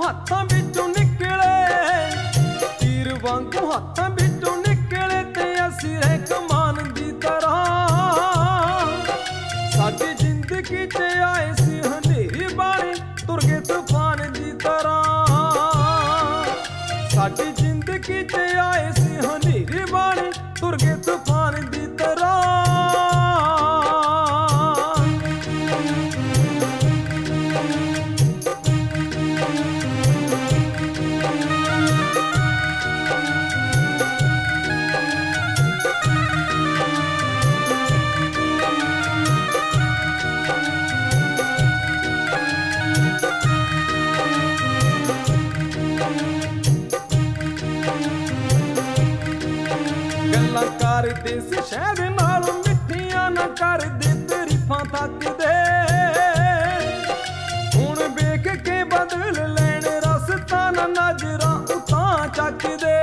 ਹੱਥਾਂ ਵਿੱਚੋਂ ਨਿਕਲੇ, ਤੀਰ ਵਾਂਗੂ ਹੱਥਾਂ ਵਿੱਚੋਂ ਨਿਕਲੇ ਤੇ ਅਸੀਂ ਰਹਿ ਕਮਾਨ ਦੀ ਤਰ੍ਹਾਂ। ਸਾਡੀ ਜ਼ਿੰਦਗੀ 'ਚ ਆਏ ਸੀ ਹਨੇਰੀ ਬਾਣੀ, ਤੁਰ ਗਏ ਤੂਫਾਨ ਦੀ ਤਰ੍ਹਾਂ। ਸਾਡੀ ਜ਼ਿੰਦਗੀ 'ਚ ਆਏ ਸੀ ਹਨੇਰੀ ਬਾਣੀ, ਤੁਰ ਗਏ ਤੂਫਾਨ ਦੀ ਤਰ੍ਹਾਂ। ਗੱਲਾਂ ਕਰਦੇ ਸੀ ਸ਼ਹਿਦ ਨਾਲ ਮਿੱਠੀਆਂ, ਨਾ ਕਰਦੇ ਤਾਰੀਫਾਂ ਤੱਕਦੇ। ਹੁਣ ਵੇਖ ਕੇ ਬਦਲ ਲੈਣ ਰਸਤਾ, ਨਾ ਨਜ਼ਰਾਂ ਉਤਾਂ ਚੱਕਦੇ।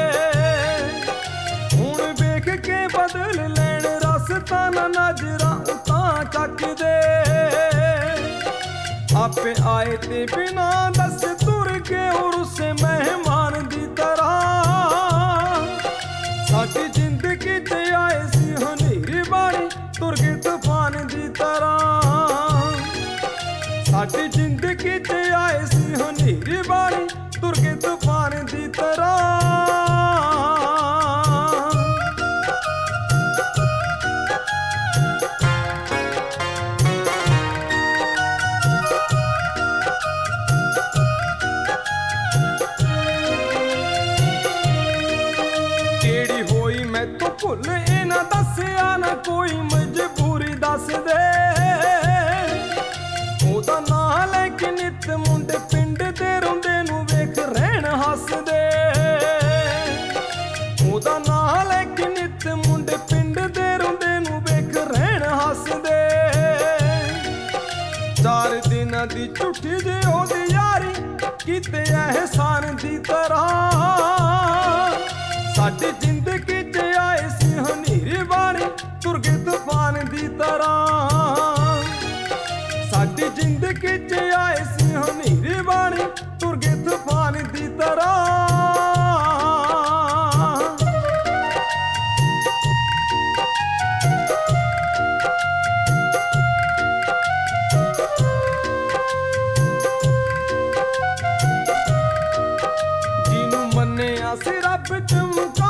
ਹੁਣ ਵੇਖ ਕੇ ਬਦਲ ਲੈਣ ਰਸਤਾ, ਨਾ ਨਜ਼ਰਾਂ ਉਤਾਂ ਚੱਕਦੇ। ਆਪੇ ਆਏ ਤੇ ਬਿਨਾ ਦੱਸ ਤੁਰ ਕੇ ਉਰਸੇ ਮਹਿਮਾਨ ਦੀ ਤਰ੍ਹਾਂ। ਸਾਡੀ ਜ਼ਿੰਦਗੀ 'ਚ ਆਏ ਸੀ ਹਨੇਰੀ ਬਾਣੀ, ਤੁਰ ਗਏ ਤੂਫਾਨ ਦੀ ਤਰ੍ਹਾਂ। ਸਾਡੀ ਜ਼ਿੰਦਗੀ 'ਚ ਆਏ ਸੀ ਹਨੇਰੀ ਬਾਣੀ, ਤੁਰ ਗਏ ਤੂਫਾਨ ਦੀ ਤਰ੍ਹਾਂ। ਮੈਥੋਂ ਭੁੱਲ ਇਹ ਨਾ ਦੱਸਿਆ, ਨਾ ਕੋਈ ਮਜਬੂਰੀ ਦੱਸ ਦੇ। ਉਹਦਾ ਨਾਂ ਲੈ ਕੇ ਨਿੱਤ ਮੁੰਡੇ ਪਿੰਡ ਦੇ ਰੋਂਦੇ ਨੂੰ ਵੇਖ ਰਹਿਣ ਹੱਸਦੇ। ਉਹਦਾ ਨਾਂ ਲੈ ਕੇ ਨਿੱਤ ਮੁੰਡੇ ਪਿੰਡ ਦੇ ਰੋਂਦੇ ਨੂੰ ਵੇਖ ਰਹਿਣ ਹੱਸਦੇ। 4 ਦਿਨਾਂ ਦੀ ਝੂਠੀ ਜਿਹੀ ਉਹਦੀ ਯਾਰੀ, ਕੀਤੇ ਅਹਿਸਾਨ ਦੀ ਤਰ੍ਹਾਂ। ਸਾਡੀ ਜ਼ਿੰਦਗੀ 'ਚ ਆਏ ਸੀ ਹਨੇਰੀ ਬਾਣੀ, ਤੁਰ ਗਏ ਤੂਫਾਨ ਦੀ ਤਰ੍ਹਾਂ। ਸਾਡੀ ਜ਼ਿੰਦਗੀ 'ਚ ਆਏ ਸੀ ਹਨੇਰੀ ਬਾਣੀ, ਤੁਰ ਗਏ ਤੂਫਾਨ ਦੀ ਤਰ੍ਹਾਂ। ਜਿਹਨੂੰ ਮੰਨਿਆ ਸੀ ਰੱਬ 'ਚ